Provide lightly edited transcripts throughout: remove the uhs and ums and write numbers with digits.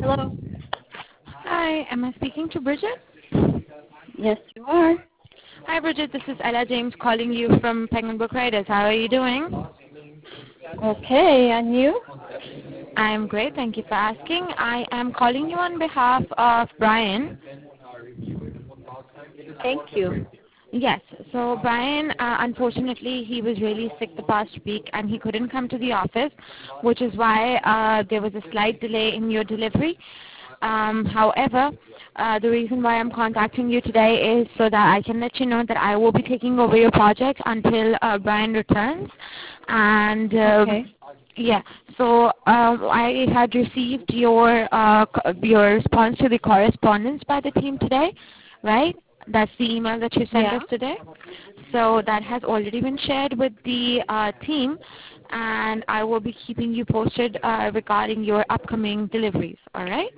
Hello. Hi, am I speaking to Bridget? Yes, you are. Hi, Bridget. This is Ella James calling you from Penguin Book Writers. How are you doing? Okay, and you? I am great. Thank you for asking. I am calling you on behalf of Brian. Thank you. Yes. So Brian, unfortunately, he was really sick the past week and he couldn't come to the office, which is why there was a slight delay in your delivery. However, the reason why I'm contacting you today is so that I can let you know that I will be taking over your project until Brian returns. And Okay. yeah, so I had received your response to the correspondence by the team today, right? That's the email that you sent Yeah. us today. So that has already been shared with the team, and I will be keeping you posted regarding your upcoming deliveries. All right?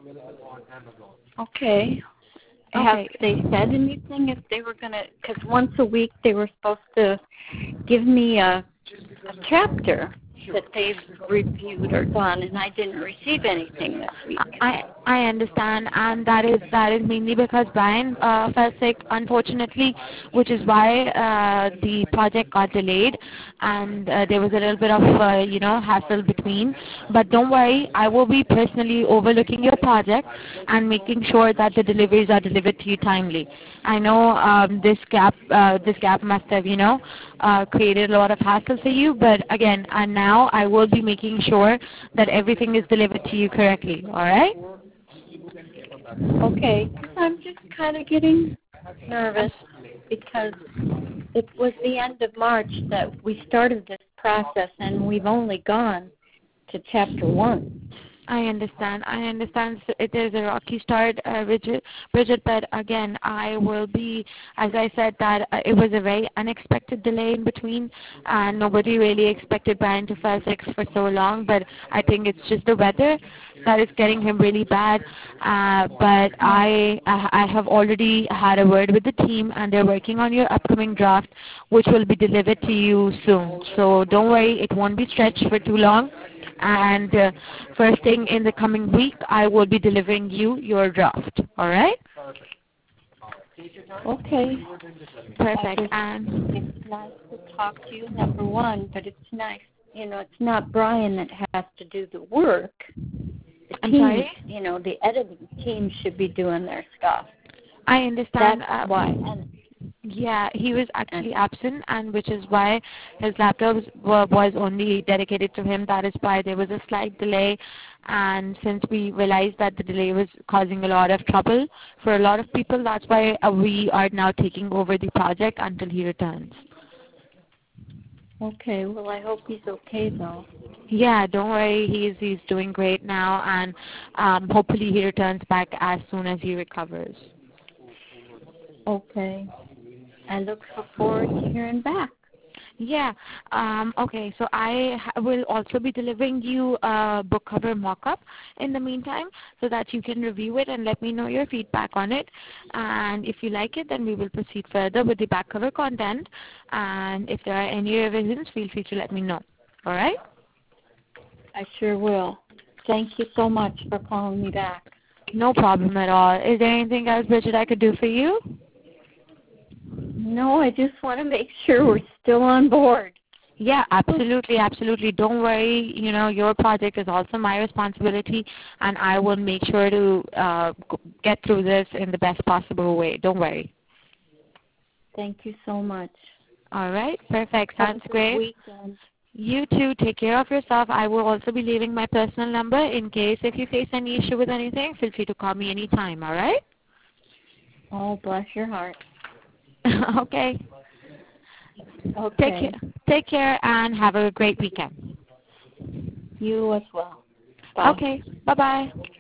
Okay. Have Okay. they said anything if they were going to, because once a week they were supposed to give me a chapter that they've reviewed or done, and I didn't receive anything this week. I understand, and that is mainly because Brian fell sick, unfortunately, which is why the project got delayed, and there was a little bit of hassle between. But don't worry, I will be personally overlooking your project and making sure that the deliveries are delivered to you timely. I know this gap must have created a lot of hassle for you, but again, and now I will be making sure that everything is delivered to you correctly. All right? Okay. I'm just kind of getting nervous because it was the end of March that we started this process, and we've only gone to chapter 1. I understand. It is a rocky start, Bridget, but again, I will be, as I said, that it was a very unexpected delay in between, and nobody really expected Brian to fall sick for so long, but I think it's just the weather that is getting him really bad. But I have already had a word with the team, and they're working on your upcoming draft, which will be delivered to you soon. So don't worry, it won't be stretched for too long. And first thing in the coming week, I will be delivering you your draft. All right? Okay. Perfect. And It's nice to talk to you, number one, but it's nice. It's not Brian that has to do the work. The I'm team, sorry? the editing team should be doing their stuff. I understand. That's why. Yeah, he was actually absent, and which is why his laptop was only dedicated to him. That is why there was a slight delay, and since we realized that the delay was causing a lot of trouble for a lot of people, that's why we are now taking over the project until he returns. Okay, well, I hope he's okay, though. Yeah, don't worry, he's doing great now, and hopefully he returns back as soon as he recovers. Okay. I look forward to hearing back. Yeah. Okay. So will also be delivering you a book cover mock-up in the meantime, so that you can review it and let me know your feedback on it. And if you like it, then we will proceed further with the back cover content. And if there are any revisions, feel free to let me know. All right? I sure will. Thank you so much for calling me back. No problem at all. Is there anything else, Bridget, I could do for you? No, I just want to make sure we're still on board. Yeah, absolutely. Don't worry. Your project is also my responsibility, and I will make sure to get through this in the best possible way. Don't worry. Thank you so much. All right, perfect. Have Sounds a good great. weekend. You too. Take care of yourself. I will also be leaving my personal number in case if you face any issue with anything. Feel free to call me anytime. All right? Oh, bless your heart. Okay. Okay. Take care and have a great weekend. You as well. Bye. Okay. Bye-bye.